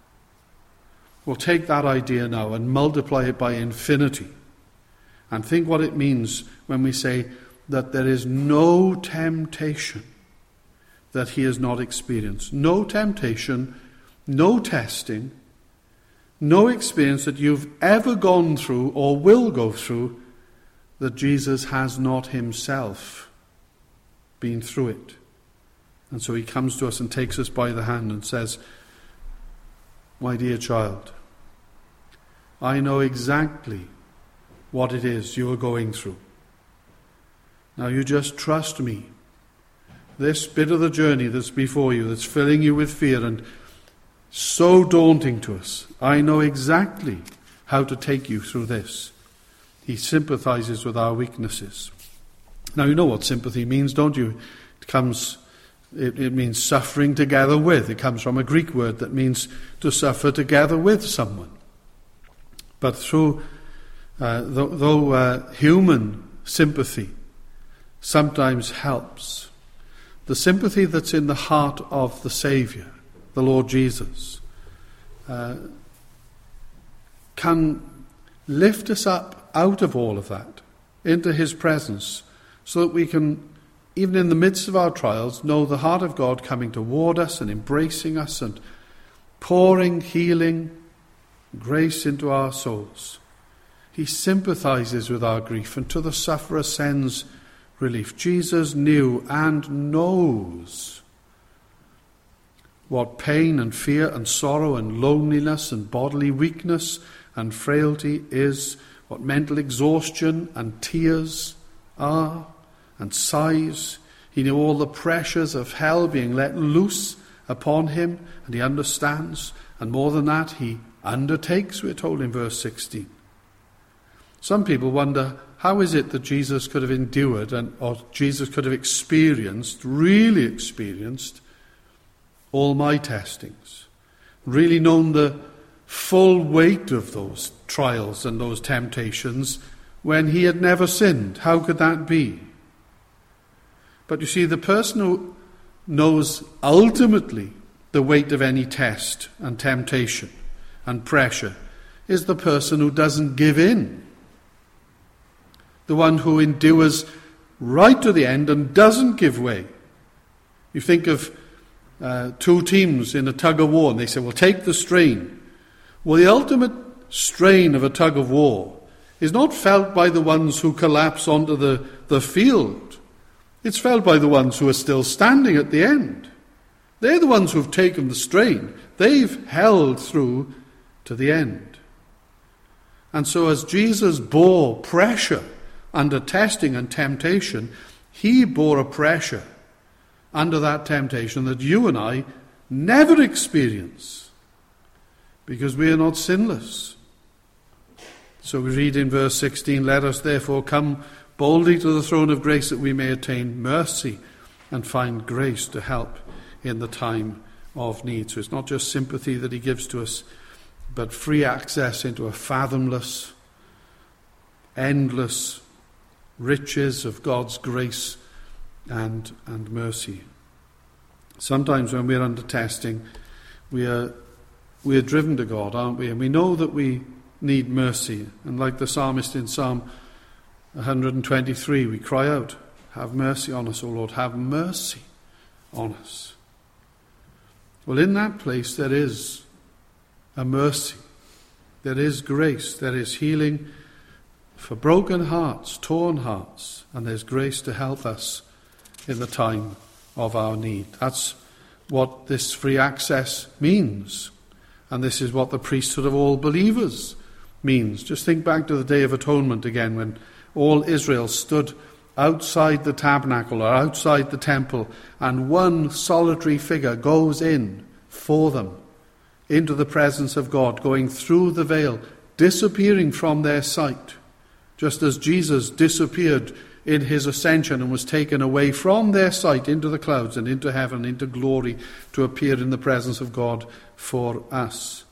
We'll take that idea now and multiply it by infinity and think what it means when we say that there is no temptation that he has not experienced. No temptation, no testing, no experience that you've ever gone through or will go through that Jesus has not himself been through it. And so he comes to us and takes us by the hand and says, my dear child, I know exactly what it is you are going through. Now you just trust me. This bit of the journey that's before you, that's filling you with fear and so daunting to us, I know exactly how to take you through this. He sympathizes with our weaknesses. Now, you know what sympathy means, don't you? It means suffering together with. It comes from a Greek word that means to suffer together with someone. But though human sympathy sometimes helps, the sympathy that's in the heart of the Saviour, the Lord Jesus, can lift us up out of all of that, into his presence, so that we can, even in the midst of our trials, know the heart of God coming toward us and embracing us and pouring healing, grace into our souls. He sympathizes with our grief, and to the sufferer sends relief. Jesus knew and knows what pain and fear and sorrow and loneliness and bodily weakness and frailty is, what mental exhaustion and tears are, and sighs. He knew all the pressures of hell being let loose upon him, and he understands. And more than that, he undertakes, we're told in verse 16. Some people wonder, how is it that Jesus could have endured or Jesus could have really experienced all my testings, really known the full weight of those trials and those temptations when he had never sinned? How could that be? But you see, the person who knows ultimately the weight of any test and temptation and pressure is the person who doesn't give in. The one who endures right to the end and doesn't give way. You think of two teams in a tug of war, and they say, well, take the strain. Well, the ultimate strain of a tug of war is not felt by the ones who collapse onto the field. It's felt by the ones who are still standing at the end. They're the ones who've taken the strain. They've held through to the end. And so as Jesus bore pressure under testing and temptation, he bore a pressure under that temptation that you and I never experience, because we are not sinless. So we read in verse 16, let us therefore come boldly to the throne of grace that we may attain mercy and find grace to help in the time of need. So it's not just sympathy that he gives to us, but free access into a fathomless, endless riches of God's grace and mercy. Sometimes when we're under testing, we are driven to God, aren't we? And we know that we need mercy. And like the psalmist in Psalm 123, we cry out, have mercy on us, O Lord, have mercy on us. Well, in that place there is a mercy, there is grace, there is healing for broken hearts, torn hearts, and there's grace to help us in the time of our need. That's what this free access means. And this is what the priesthood of all believers means. Just think back to the Day of Atonement again, when all Israel stood outside the tabernacle or outside the temple, and one solitary figure goes in for them into the presence of God, going through the veil, disappearing from their sight, just as Jesus disappeared in his ascension and was taken away from their sight into the clouds and into heaven, into glory, to appear in the presence of God for us.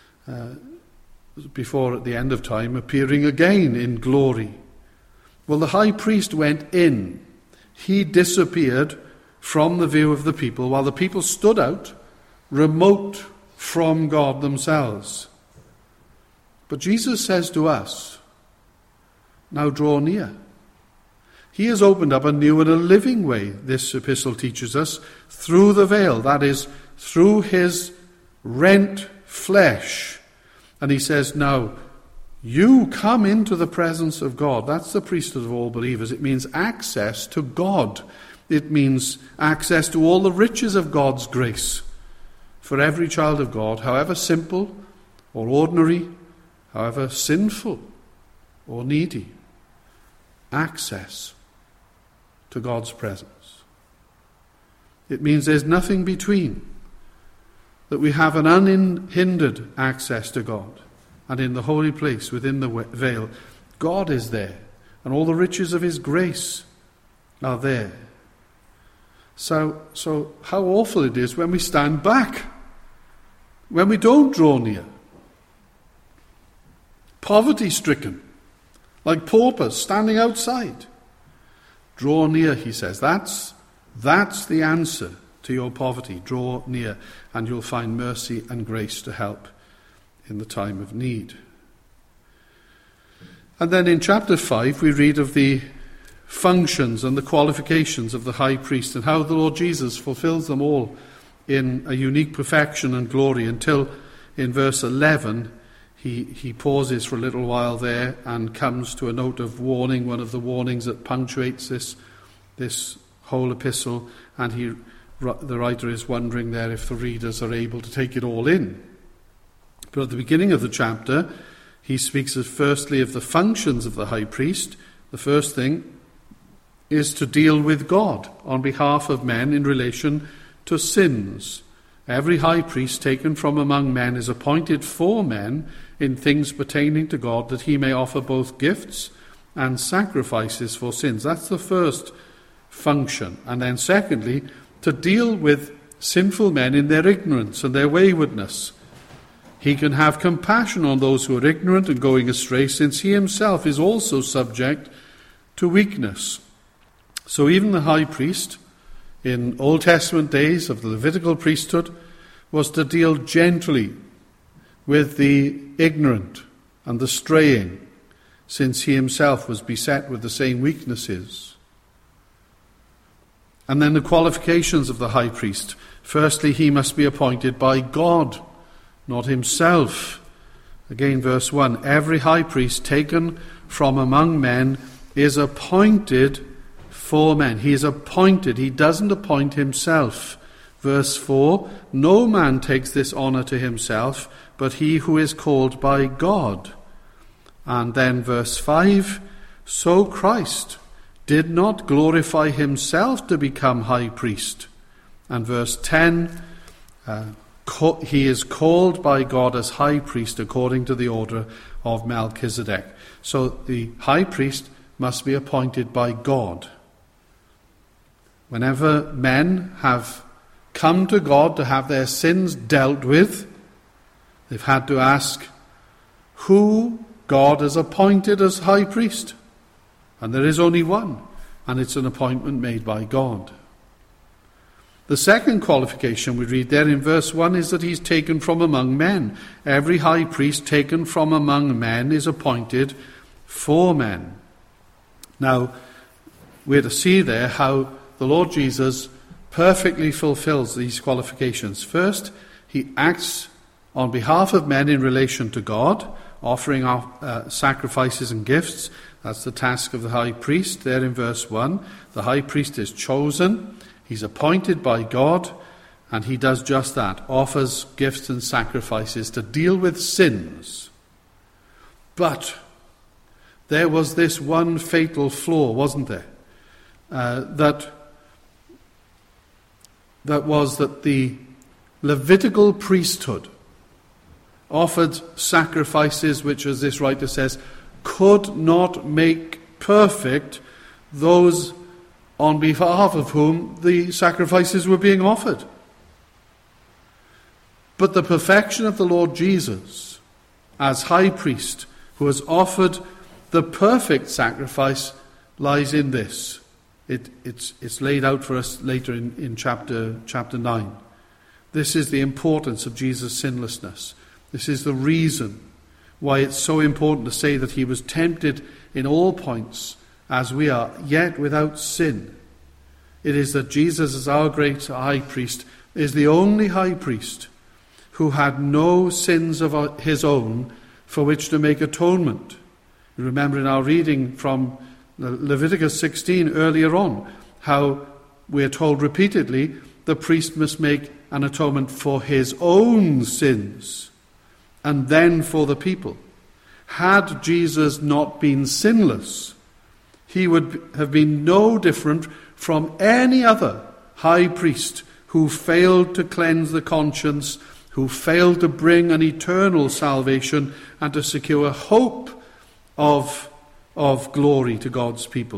Before, at the end of time, appearing again in glory. Well, the high priest went in. He disappeared from the view of the people, while the people stood out, remote from God themselves. But Jesus says to us, now draw near. He has opened up a new and a living way, this epistle teaches us, through the veil, that is, through his rent flesh. And he says, now, you come into the presence of God. That's the priesthood of all believers. It means access to God. It means access to all the riches of God's grace for every child of God, however simple or ordinary, however sinful or needy. Access to God's presence. It means there's nothing between, that we have an unhindered access to God. And in the holy place within the veil, God is there, and all the riches of his grace are there. So how awful it is when we stand back, when we don't draw near. Poverty-stricken, like paupers standing outside. Draw near, he says. That's the answer to your poverty. Draw near, and you'll find mercy and grace to help in the time of need. And then in chapter 5 we read of the functions and the qualifications of the high priest and how the Lord Jesus fulfills them all in a unique perfection and glory until in verse 11 he pauses for a little while there and comes to a note of warning, one of the warnings that punctuates this whole epistle, and the writer is wondering there if the readers are able to take it all in. But at the beginning of the chapter he speaks firstly of the functions of the high priest. The first thing is to deal with God on behalf of men in relation to sins. Every high priest taken from among men is appointed for men in things pertaining to God, that he may offer both gifts and sacrifices for sins. That's the first function. And then secondly, to deal with sinful men in their ignorance and their waywardness. He can have compassion on those who are ignorant and going astray, since he himself is also subject to weakness. So even the high priest in Old Testament days of the Levitical priesthood was to deal gently with the ignorant and the straying, since he himself was beset with the same weaknesses. And then the qualifications of the high priest. Firstly, he must be appointed by God, not himself. Again, verse 1, every high priest taken from among men is appointed for men. He is appointed. He doesn't appoint himself. Verse 4, no man takes this honor to himself, but he who is called by God. And then verse 5, so Christ did not glorify himself to become high priest. And verse 10, he is called by God as high priest according to the order of Melchizedek. So the high priest must be appointed by God. Whenever men have come to God to have their sins dealt with, they've had to ask who God has appointed as high priest. And there is only one, and it's an appointment made by God. The second qualification we read there in verse 1 is that he's taken from among men. Every high priest taken from among men is appointed for men. Now, we're to see there how the Lord Jesus perfectly fulfills these qualifications. First, he acts on behalf of men in relation to God, offering sacrifices and gifts. That's the task of the high priest there in verse 1. The high priest is chosen, he's appointed by God, and he does just that, offers gifts and sacrifices to deal with sins. But there was this one fatal flaw, wasn't there? That was that the Levitical priesthood offered sacrifices which, as this writer says, could not make perfect those on behalf of whom the sacrifices were being offered. But the perfection of the Lord Jesus as high priest, who has offered the perfect sacrifice, lies in this. It's laid out for us later in chapter 9. This is the importance of Jesus' sinlessness. This is the reason why it's so important to say that he was tempted in all points as we are, yet without sin. It is that Jesus, as our great high priest, is the only high priest who had no sins of his own for which to make atonement. You remember in our reading from Leviticus 16 earlier on, how we are told repeatedly the priest must make an atonement for his own sins and then for the people. Had Jesus not been sinless, he would have been no different from any other high priest who failed to cleanse the conscience, who failed to bring an eternal salvation and to secure hope of glory to God's people.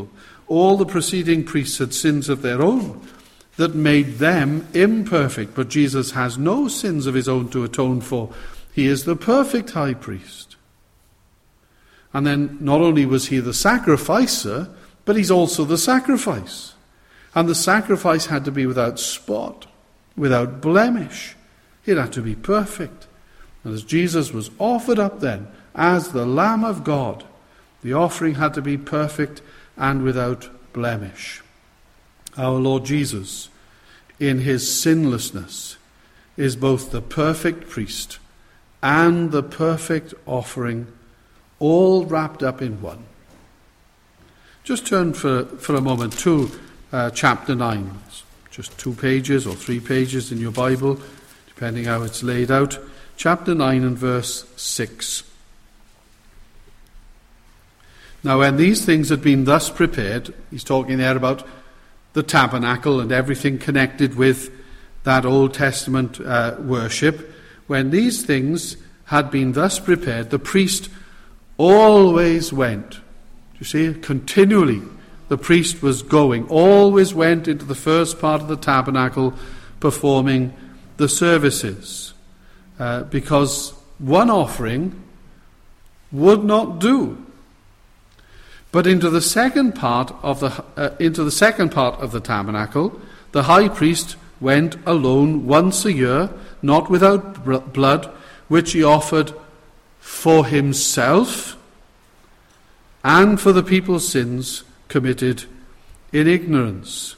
All the preceding priests had sins of their own that made them imperfect, but Jesus has no sins of his own to atone for. He is the perfect high priest. And then not only was he the sacrificer, but he's also the sacrifice. And the sacrifice had to be without spot, without blemish. It had to be perfect. And as Jesus was offered up then as the Lamb of God, the offering had to be perfect and without blemish. Our Lord Jesus, in his sinlessness, is both the perfect priest and the perfect offering, all wrapped up in one. Just turn for a moment to chapter 9. It's just 2 pages or 3 pages in your Bible, depending how it's laid out. Chapter 9 and verse 6. Now when these things had been thus prepared, he's talking there about the tabernacle and everything connected with that Old Testament worship. When these things had been thus prepared, the priest always went. You see, continually the priest was going, always went into the first part of the tabernacle performing the services, because one offering would not do. But into the second part of the tabernacle, the high priest went alone once a year, not without blood, which he offered for himself and for the people's sins committed in ignorance.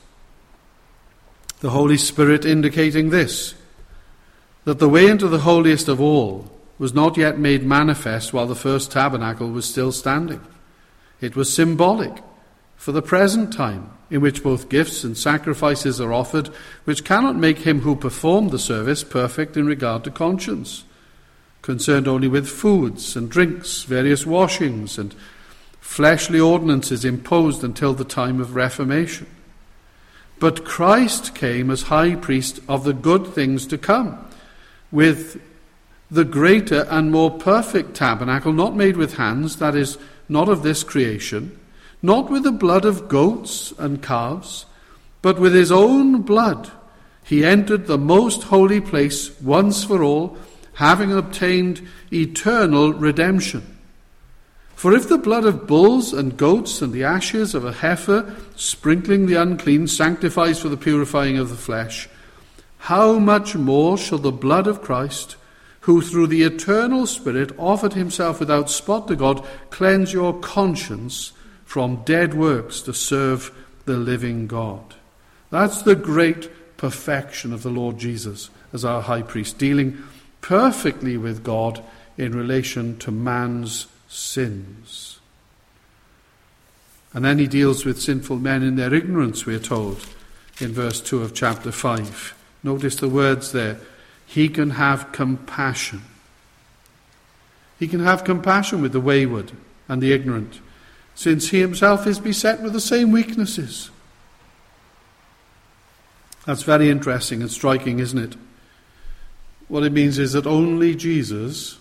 The Holy Spirit indicating this, that the way into the holiest of all was not yet made manifest while the first tabernacle was still standing. It was symbolic for the present time, in which both gifts and sacrifices are offered, which cannot make him who performed the service perfect in regard to conscience, concerned only with foods and drinks, various washings, and fleshly ordinances imposed until the time of Reformation. But Christ came as high priest of the good things to come, with the greater and more perfect tabernacle, not made with hands, that is, not of this creation, not with the blood of goats and calves, but with his own blood he entered the most holy place once for all, having obtained eternal redemption. For if the blood of bulls and goats and the ashes of a heifer, sprinkling the unclean, sanctifies for the purifying of the flesh, how much more shall the blood of Christ, who through the eternal Spirit offered himself without spot to God, cleanse your conscience from dead works to serve the living God. That's the great perfection of the Lord Jesus as our high priest, dealing perfectly with God in relation to man's sins. And then he deals with sinful men in their ignorance, we're told, in verse 2 of chapter 5. Notice the words there. He can have compassion. He can have compassion with the wayward and the ignorant, since he himself is beset with the same weaknesses. That's very interesting and striking, isn't it? What it means is that only Jesus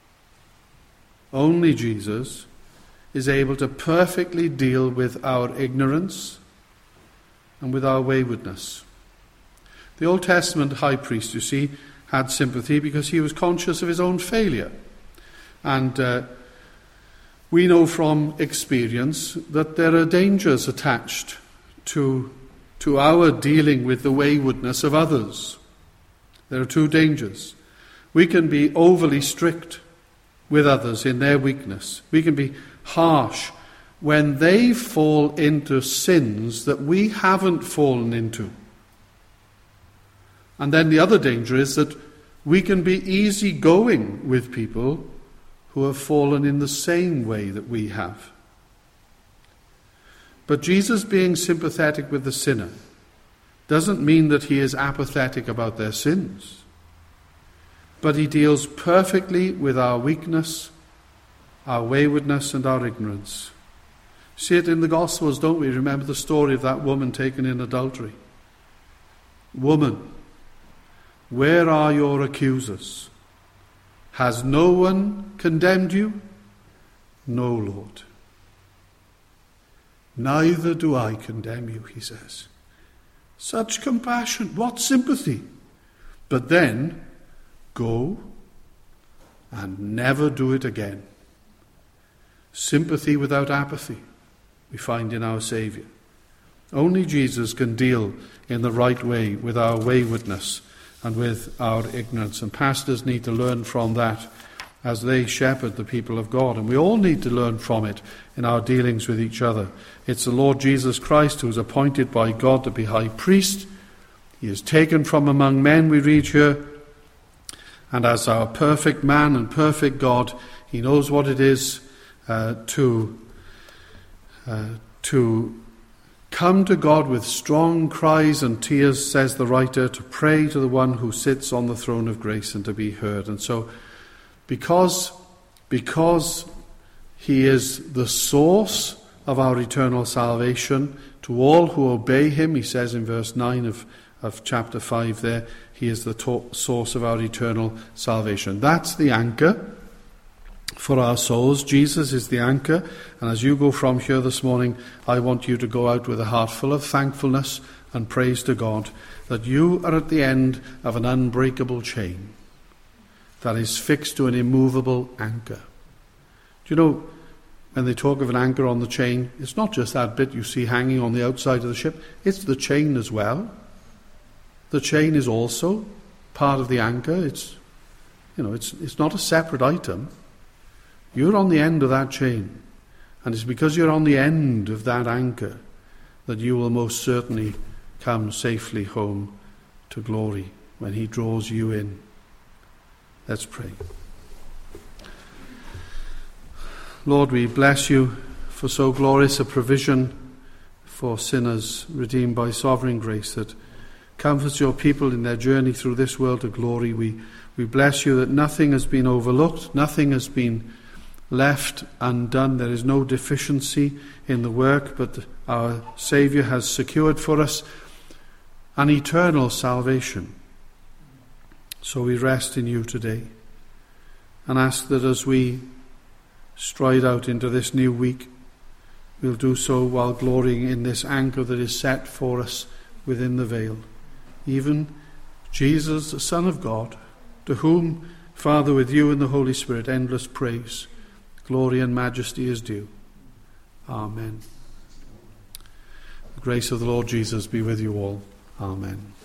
is able to perfectly deal with our ignorance and with our waywardness. The Old Testament high priest, you see, had sympathy because he was conscious of his own failure. And we know from experience that there are dangers attached to our dealing with the waywardness of others. There are 2 dangers. We can be overly strict with others in their weakness. We can be harsh when they fall into sins that we haven't fallen into. And then the other danger is that we can be easygoing with people who have fallen in the same way that we have. But Jesus being sympathetic with the sinner doesn't mean that he is apathetic about their sins. But he deals perfectly with our weakness, our waywardness, and our ignorance. See it in the Gospels, don't we? Remember the story of that woman taken in adultery. Woman, where are your accusers? Has no one condemned you? No, Lord. Neither do I condemn you, he says. Such compassion, what sympathy. But then, go and never do it again. Sympathy without apathy, we find in our Saviour. Only Jesus can deal in the right way with our waywardness and with our ignorance. And pastors need to learn from that as they shepherd the people of God. And we all need to learn from it in our dealings with each other. It's the Lord Jesus Christ who is appointed by God to be high priest. He is taken from among men, we read here. And as our perfect man and perfect God, he knows what it is to come to God with strong cries and tears, says the writer, to pray to the one who sits on the throne of grace and to be heard. And so, because he is the source of our eternal salvation, to all who obey him, he says in verse 9 of chapter 5 there, he is the source of our eternal salvation. That's the anchor for our souls. Jesus is the anchor. And as you go from here this morning, I want you to go out with a heart full of thankfulness and praise to God that you are at the end of an unbreakable chain that is fixed to an immovable anchor. Do you know, when they talk of an anchor on the chain, it's not just that bit you see hanging on the outside of the ship, it's the chain as well. The chain is also part of the anchor. It's not a separate item. You're on the end of that chain. And it's because you're on the end of that anchor that you will most certainly come safely home to glory when he draws you in. Let's pray. Lord, we bless you for so glorious a provision for sinners redeemed by sovereign grace that comforts your people in their journey through this world to glory. We bless you that nothing has been overlooked, nothing has been left undone. There is no deficiency in the work, but our Saviour has secured for us an eternal salvation. So we rest in you today and ask that as we stride out into this new week, we'll do so while glorying in this anchor that is set for us within the veil. Even Jesus, the Son of God, to whom, Father, with you and the Holy Spirit, endless praise, glory and majesty is due. Amen. The grace of the Lord Jesus be with you all. Amen.